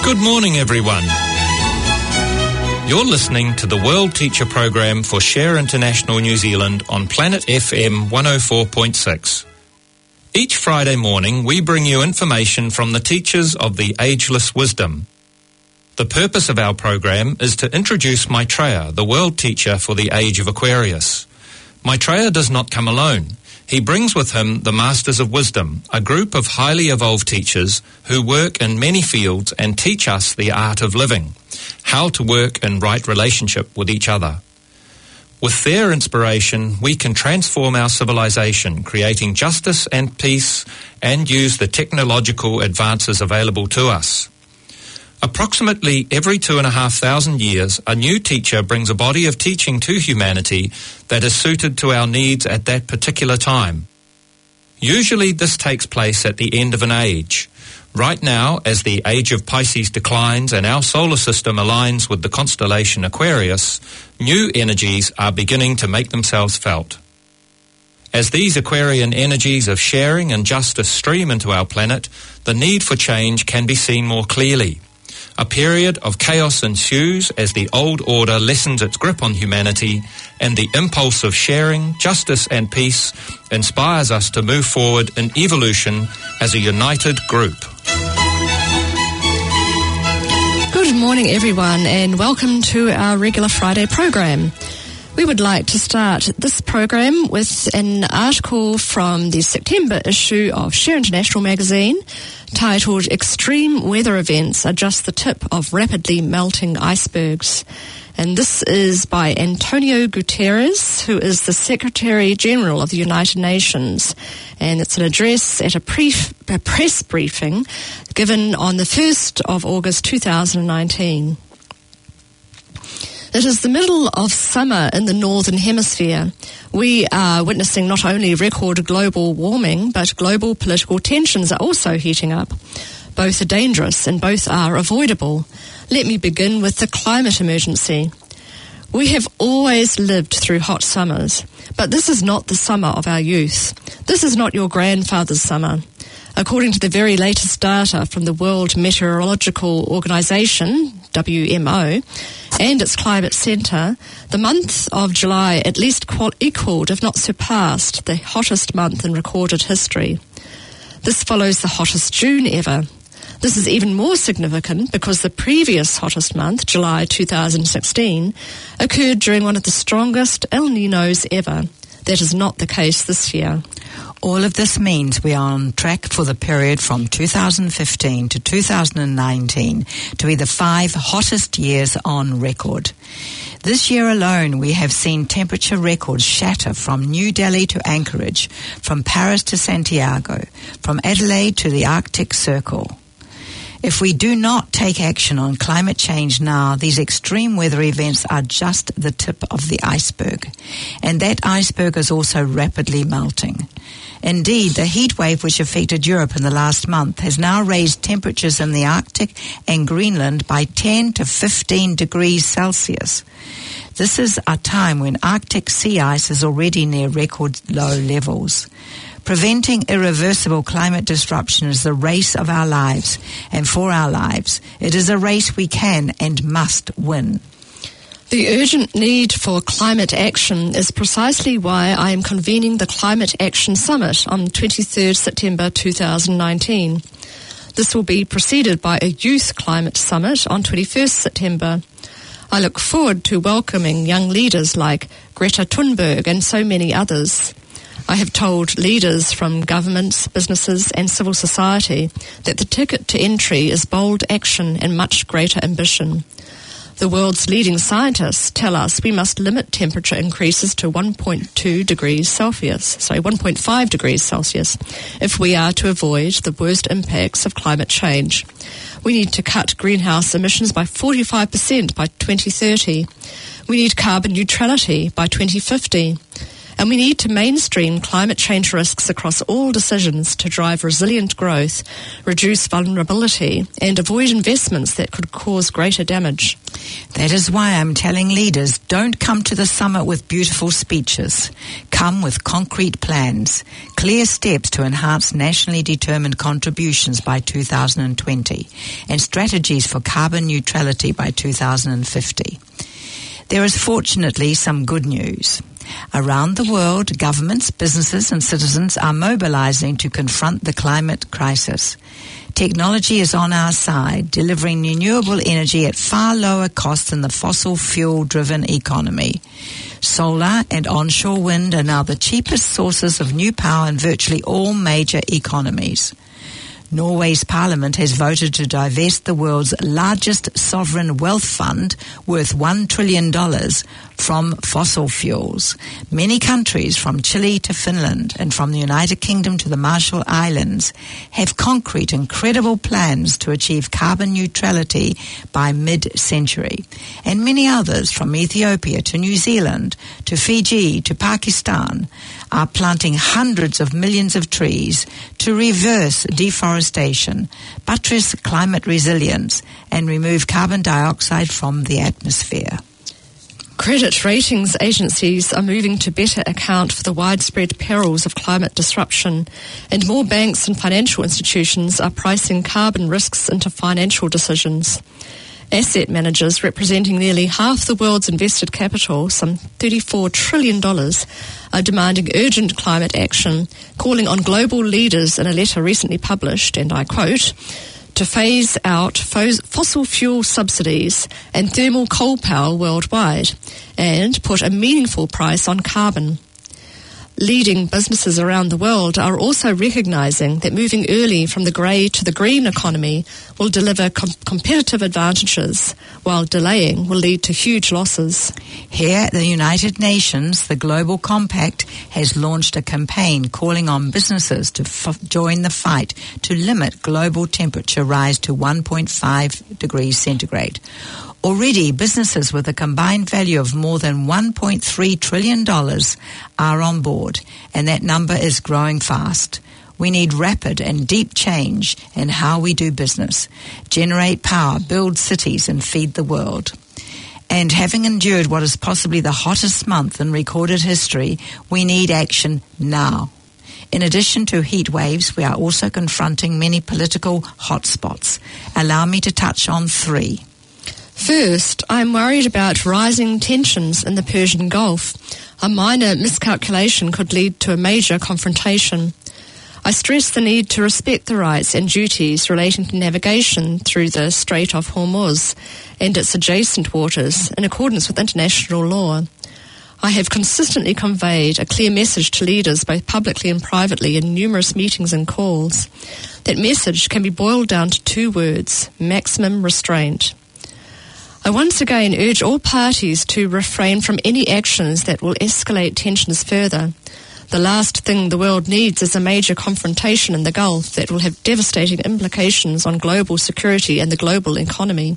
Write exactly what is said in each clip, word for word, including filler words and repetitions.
Good morning, everyone. You're listening to the World Teacher Program for Share International New Zealand on Planet F M one oh four point six. Each Friday morning, we bring you information from the teachers of the Ageless Wisdom. The purpose of our program is to introduce Maitreya, the world teacher for the age of Aquarius. Maitreya does not come alone. He brings with him the Masters of Wisdom, a group of highly evolved teachers who work in many fields and teach us the art of living, how to work in right relationship with each other. With their inspiration, we can transform our civilization, creating justice and peace, and use the technological advances available to us. Approximately every two and a half thousand years, a new teacher brings a body of teaching to humanity that is suited to our needs at that particular time. Usually this takes place at the end of an age. Right now, as the age of Pisces declines and our solar system aligns with the constellation Aquarius, new energies are beginning to make themselves felt. As these Aquarian energies of sharing and justice stream into our planet, the need for change can be seen more clearly. A period of chaos ensues as the old order lessens its grip on humanity, and the impulse of sharing, justice and peace inspires us to move forward in evolution as a united group. Good morning, everyone, and welcome to our regular Friday program. We would like to start this program with an article from the September issue of Share International magazine titled Extreme Weather Events Are Just the Tip of Rapidly Melting Icebergs. And this is by Antonio Guterres, who is the Secretary General of the United Nations. And it's an address at a, pre- a press briefing given on the first of August two thousand nineteen. It is the middle of summer in the Northern Hemisphere. We are witnessing not only record global warming, but global political tensions are also heating up. Both are dangerous and both are avoidable. Let me begin with the climate emergency. We have always lived through hot summers, but this is not the summer of our youth. This is not your grandfather's summer. According to the very latest data from the World Meteorological Organization, W M O, and its Climate Centre, the month of July at least qual- equalled, if not surpassed, the hottest month in recorded history. This follows the hottest June ever. This is even more significant because the previous hottest month, July two thousand sixteen, occurred during one of the strongest El Niños ever. That is not the case this year. All of this means we are on track for the period from two thousand fifteen to two thousand nineteen to be the five hottest years on record. This year alone, we have seen temperature records shatter from New Delhi to Anchorage, from Paris to Santiago, from Adelaide to the Arctic Circle. If we do not take action on climate change now, these extreme weather events are just the tip of the iceberg. And that iceberg is also rapidly melting. Indeed, the heat wave which affected Europe in the last month has now raised temperatures in the Arctic and Greenland by ten to fifteen degrees Celsius. This is a time when Arctic sea ice is already near record low levels. Preventing irreversible climate disruption is the race of our lives, and for our lives, it is a race we can and must win. The urgent need for climate action is precisely why I am convening the Climate Action Summit on the twenty-third of September two thousand nineteen. This will be preceded by a Youth Climate Summit on the twenty-first of September. I look forward to welcoming young leaders like Greta Thunberg and so many others. I have told leaders from governments, businesses and civil society that the ticket to entry is bold action and much greater ambition. The world's leading scientists tell us we must limit temperature increases to one point two degrees Celsius, sorry, one point five degrees Celsius, if we are to avoid the worst impacts of climate change. We need to cut greenhouse emissions by forty-five percent by twenty thirty. We need carbon neutrality by twenty fifty. and we need to mainstream climate change risks across all decisions to drive resilient growth, reduce vulnerability, and avoid investments that could cause greater damage. That is why I'm telling leaders, don't come to the summit with beautiful speeches. Come with concrete plans, clear steps to enhance nationally determined contributions by two thousand twenty, and strategies for carbon neutrality by two thousand fifty. There is fortunately some good news. Around the world, governments, businesses and citizens are mobilizing to confront the climate crisis. Technology is on our side, delivering renewable energy at far lower cost than the fossil fuel-driven economy. Solar and onshore wind are now the cheapest sources of new power in virtually all major economies. Norway's parliament has voted to divest the world's largest sovereign wealth fund, worth one trillion dollars, from fossil fuels. Many countries, from Chile to Finland and from the United Kingdom to the Marshall Islands, have concrete and credible plans to achieve carbon neutrality by mid-century. And many others, from Ethiopia to New Zealand to Fiji to Pakistan, are planting hundreds of millions of trees to reverse deforestation, buttress climate resilience, and remove carbon dioxide from the atmosphere. Credit ratings agencies are moving to better account for the widespread perils of climate disruption, and more banks and financial institutions are pricing carbon risks into financial decisions. Asset managers representing nearly half the world's invested capital, some thirty-four trillion dollars, are demanding urgent climate action, calling on global leaders in a letter recently published, and I quote, to phase out fossil fuel subsidies and thermal coal power worldwide and put a meaningful price on carbon. Leading businesses around the world are also recognising that moving early from the grey to the green economy will deliver com- competitive advantages, while delaying will lead to huge losses. Here at the United Nations, the Global Compact has launched a campaign calling on businesses to f- join the fight to limit global temperature rise to one point five degrees centigrade. Already, businesses with a combined value of more than one point three trillion dollars are on board, and that number is growing fast. We need rapid and deep change in how we do business, generate power, build cities, and feed the world. And having endured what is possibly the hottest month in recorded history, we need action now. In addition to heat waves, we are also confronting many political hotspots. Allow me to touch on three. First, I'm worried about rising tensions in the Persian Gulf. A minor miscalculation could lead to a major confrontation. I stress the need to respect the rights and duties relating to navigation through the Strait of Hormuz and its adjacent waters in accordance with international law. I have consistently conveyed a clear message to leaders both publicly and privately in numerous meetings and calls. That message can be boiled down to two words: maximum restraint. I once again urge all parties to refrain from any actions that will escalate tensions further. The last thing the world needs is a major confrontation in the Gulf that will have devastating implications on global security and the global economy.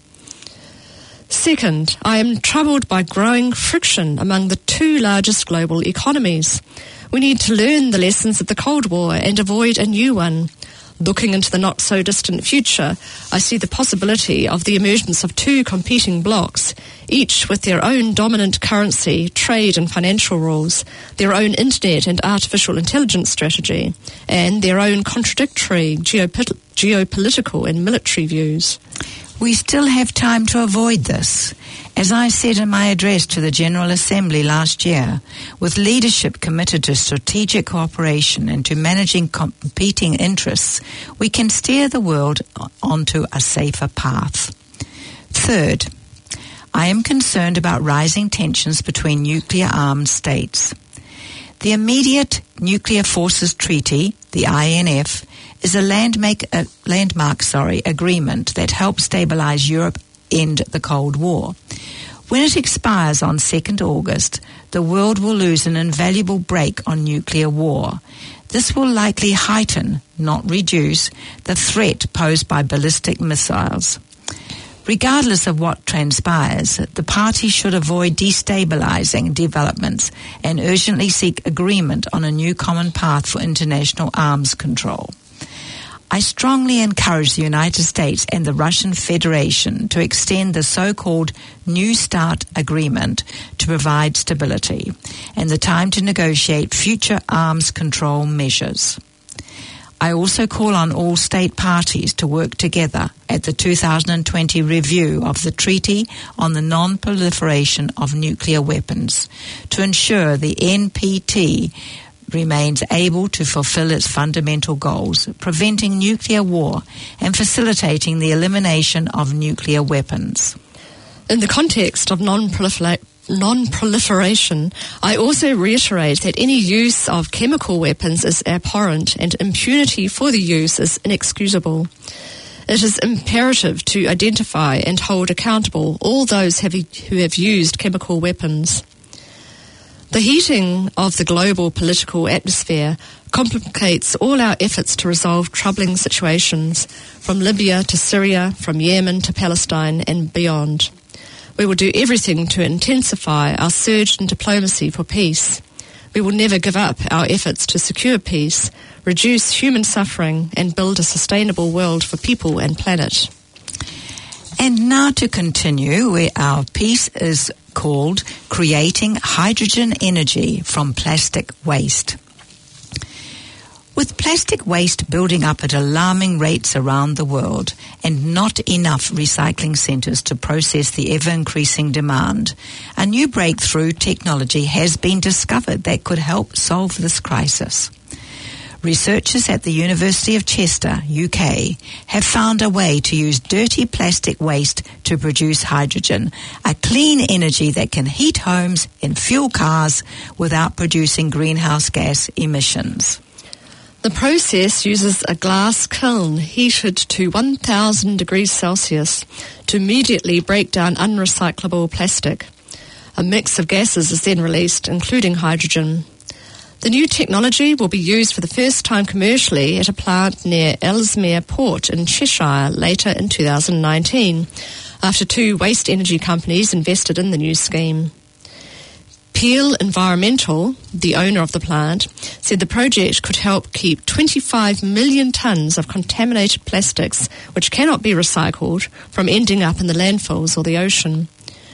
Second, I am troubled by growing friction among the two largest global economies. We need to learn the lessons of the Cold War and avoid a new one. Looking into the not-so-distant future, I see the possibility of the emergence of two competing blocs, each with their own dominant currency, trade and financial rules, their own internet and artificial intelligence strategy, and their own contradictory geopol- geopolitical and military views. We still have time to avoid this. As I said in my address to the General Assembly last year, with leadership committed to strategic cooperation and to managing competing interests, we can steer the world onto a safer path. Third, I am concerned about rising tensions between nuclear-armed states. The Immediate Nuclear Forces Treaty, the I N F, is a landmark, a landmark sorry, agreement that helps stabilize Europe end the Cold War. When it expires on second of August, the world will lose an invaluable break on nuclear war. This will likely heighten, not reduce, the threat posed by ballistic missiles. Regardless of what transpires, the parties should avoid destabilizing developments and urgently seek agreement on a new common path for international arms control. I strongly encourage the United States and the Russian Federation to extend the so-called New START agreement to provide stability and the time to negotiate future arms control measures. I also call on all state parties to work together at the two thousand twenty review of the Treaty on the Non-Proliferation of Nuclear Weapons to ensure the N P T remains able to fulfill its fundamental goals, preventing nuclear war and facilitating the elimination of nuclear weapons. In the context of non-proliferation, non-proliferation, I also reiterate that any use of chemical weapons is abhorrent and impunity for the use is inexcusable. It is imperative to identify and hold accountable all those have, who have used chemical weapons. The heating of the global political atmosphere complicates all our efforts to resolve troubling situations, from Libya to Syria, from Yemen to Palestine and beyond. We will do everything to intensify our surge in diplomacy for peace. We will never give up our efforts to secure peace, reduce human suffering, and build a sustainable world for people and planet. And now to continue, where our piece is called Creating Hydrogen Energy from Plastic Waste. With plastic waste building up at alarming rates around the world and not enough recycling centres to process the ever-increasing demand, a new breakthrough technology has been discovered that could help solve this crisis. Researchers at the University of Chester, U K, have found a way to use dirty plastic waste to produce hydrogen, a clean energy that can heat homes and fuel cars without producing greenhouse gas emissions. The process uses a glass kiln heated to one thousand degrees Celsius to immediately break down unrecyclable plastic. A mix of gases is then released, including hydrogen. The new technology will be used for the first time commercially at a plant near Ellesmere Port in Cheshire later in two thousand nineteen, after two waste energy companies invested in the new scheme. Peel Environmental, the owner of the plant, said the project could help keep twenty-five million tonnes of contaminated plastics, which cannot be recycled, from ending up in the landfills or the ocean.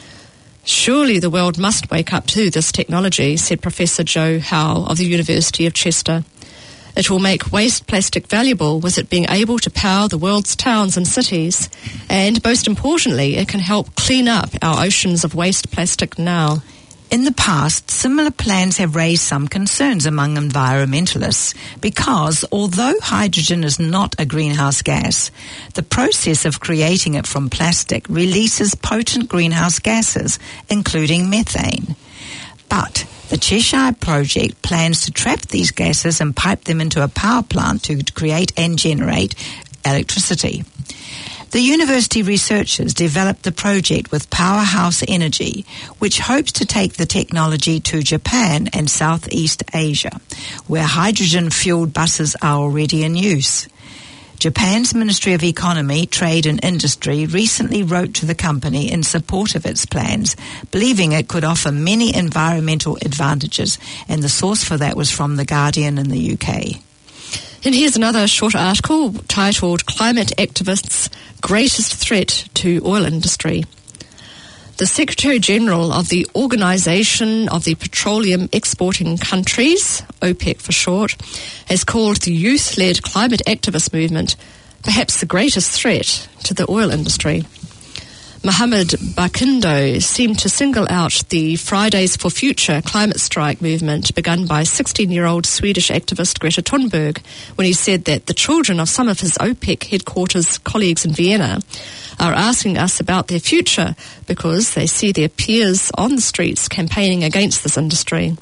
Surely the world must wake up to this technology, said Professor Joe Howe of the University of Chester. It will make waste plastic valuable, with it being able to power the world's towns and cities. And most importantly, it can help clean up our oceans of waste plastic now. In the past, similar plans have raised some concerns among environmentalists because although hydrogen is not a greenhouse gas, the process of creating it from plastic releases potent greenhouse gases, including methane. But the Cheshire project plans to trap these gases and pipe them into a power plant to create and generate electricity. The university researchers developed the project with Powerhouse Energy, which hopes to take the technology to Japan and Southeast Asia, where hydrogen-fueled buses are already in use. Japan's Ministry of Economy, Trade and Industry recently wrote to the company in support of its plans, believing it could offer many environmental advantages, and the source for that was from The Guardian in the U K. And here's another short article titled Climate Activists' Greatest Threat to Oil Industry. The Secretary-General of the Organisation of the Petroleum Exporting Countries, OPEC for short, has called the youth-led climate activist movement perhaps the greatest threat to the oil industry. Mohamed Barkindo seemed to single out the Fridays for Future climate strike movement begun by sixteen-year-old Swedish activist Greta Thunberg when he said that the children of some of his OPEC headquarters colleagues in Vienna are asking us about their future because they see their peers on the streets campaigning against this industry.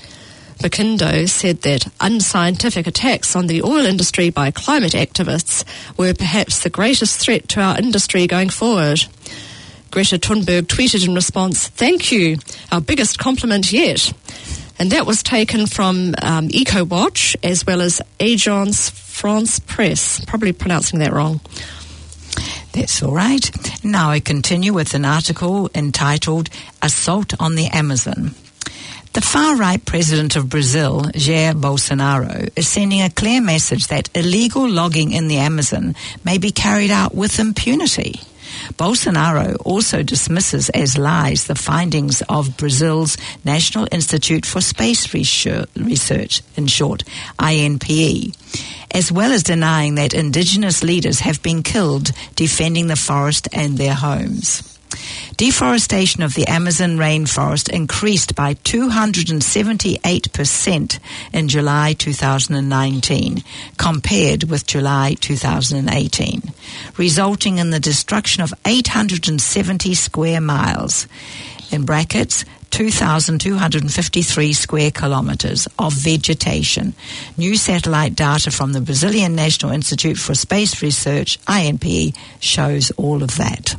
Barkindo said that unscientific attacks on the oil industry by climate activists were perhaps the greatest threat to our industry going forward. Greta Thunberg tweeted in response, "Thank you, our biggest compliment yet." And that was taken from um, EcoWatch as well as Agence France Presse, probably pronouncing that wrong. That's all right. Now I continue with an article entitled Assault on the Amazon. The far-right president of Brazil, Jair Bolsonaro, is sending a clear message that illegal logging in the Amazon may be carried out with impunity. Bolsonaro also dismisses as lies the findings of Brazil's National Institute for Space Research, in short, I N P E, as well as denying that indigenous leaders have been killed defending the forest and their homes. Deforestation of the Amazon rainforest increased by two hundred seventy-eight percent in July two thousand nineteen compared with July two thousand eighteen, resulting in the destruction of eight hundred seventy square miles, in brackets, two thousand two hundred fifty-three square kilometres of vegetation. New satellite data from the Brazilian National Institute for Space Research, I N P E, shows all of that.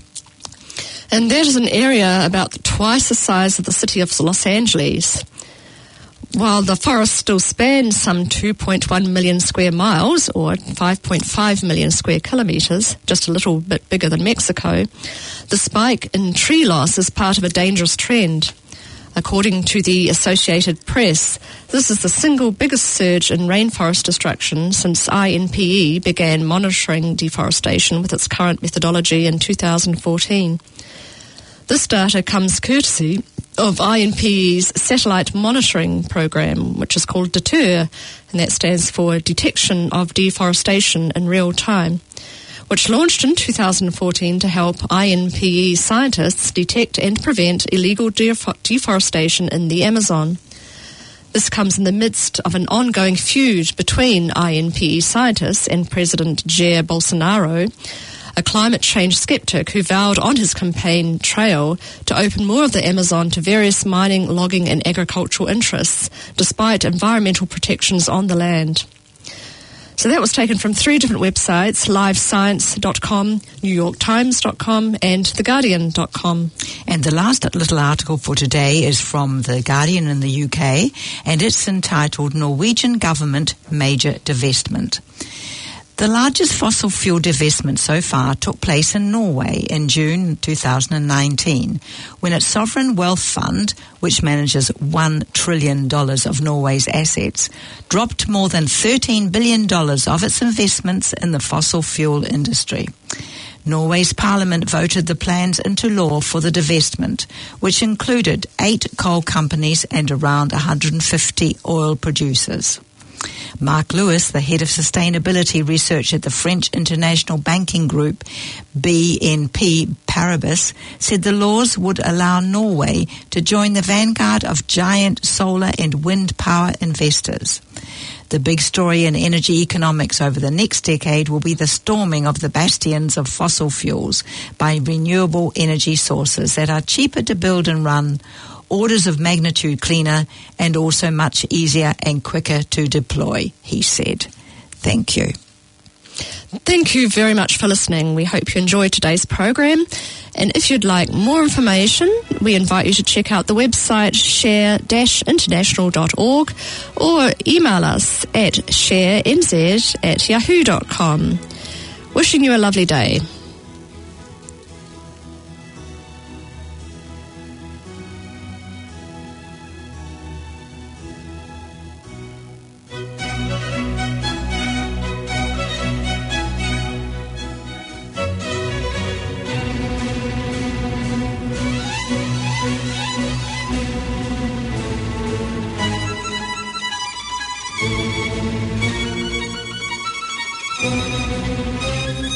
And that is an area about twice the size of the city of Los Angeles. While the forest still spans some two point one million square miles, or five point five million square kilometres, just a little bit bigger than Mexico, the spike in tree loss is part of a dangerous trend. According to the Associated Press, this is the single biggest surge in rainforest destruction since I N P E began monitoring deforestation with its current methodology in two thousand fourteen. This data comes courtesy of I N P E's satellite monitoring program, which is called DETER, and that stands for Detection of Deforestation in Real Time, which launched in two thousand fourteen to help I N P E scientists detect and prevent illegal defo- deforestation in the Amazon. This comes in the midst of an ongoing feud between I N P E scientists and President Jair Bolsonaro, a climate change skeptic who vowed on his campaign trail to open more of the Amazon to various mining, logging and agricultural interests, despite environmental protections on the land. So that was taken from three different websites, live science dot com, new york times dot com and the guardian dot com. And the last little article for today is from The Guardian in the U K, and it's entitled Norwegian Government Major Divestment. The largest fossil fuel divestment so far took place in Norway in June two thousand nineteen, when its sovereign wealth fund, which manages one trillion dollars of Norway's assets, dropped more than thirteen billion dollars of its investments in the fossil fuel industry. Norway's parliament voted the plans into law for the divestment, which included eight coal companies and around one hundred fifty oil producers. Mark Lewis, the head of sustainability research at the French international banking group B N P Paribas, said the laws would allow Norway to join the vanguard of giant solar and wind power investors. The big story in energy economics over the next decade will be the storming of the bastions of fossil fuels by renewable energy sources that are cheaper to build and run, orders of magnitude cleaner, and also much easier and quicker to deploy, he said. Thank you. Thank you very much for listening. We hope you enjoyed today's program. And if you'd like more information, we invite you to check out the website share dash international dot org or email us at sharenz at yahoo dot com. Wishing you a lovely day. Thank you.